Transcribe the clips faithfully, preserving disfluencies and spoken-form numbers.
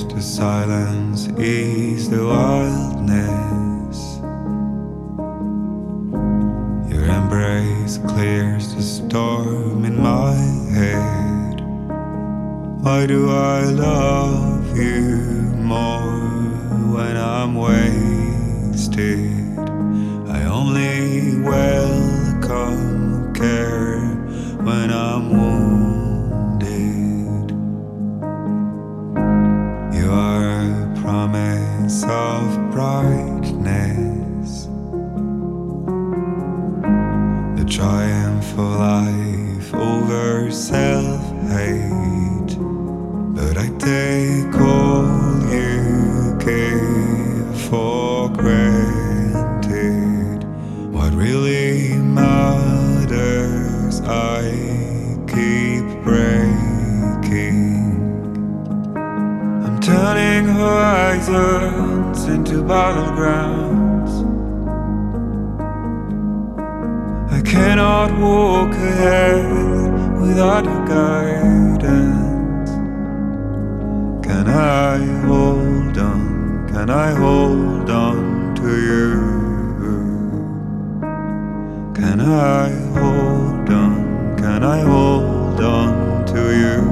the silence, ease the wildness. Your embrace clears the storm in my head. Why do I love you more when I'm wasted? I only welcome care when I'm wounded. You are a promise of brightness, the triumph of life over self-hate. But I take all you gave for granted. What really matters, I keep breaking. I'm turning horizons into battlegrounds. I cannot walk ahead without your guidance. Can I hold on? Can I hold on to you? Can I hold on? Can I hold on to you?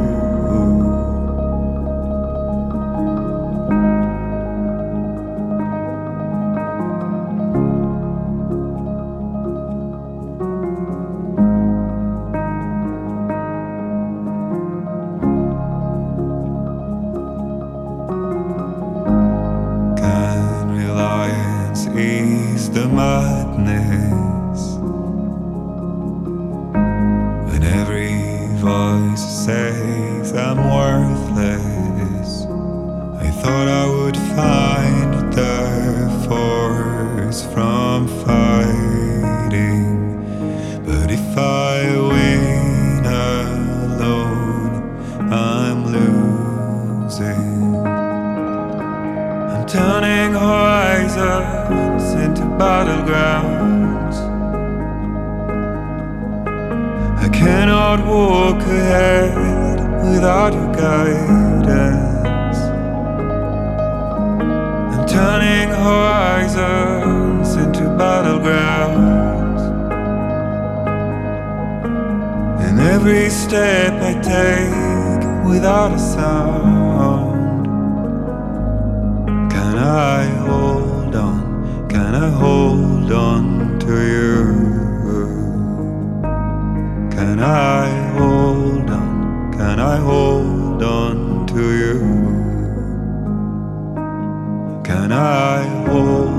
Ease the madness when every voice says I'm worthless. I thought I would find the force from fighting, but if I win alone, I'm losing. I'm turning horizons into battlegrounds. I cannot walk ahead without your guidance. I'm turning horizons into battlegrounds. And every step I take without a sound. Can I hold on? Can I hold on to you? Can I hold on? Can I hold on to you? Can I hold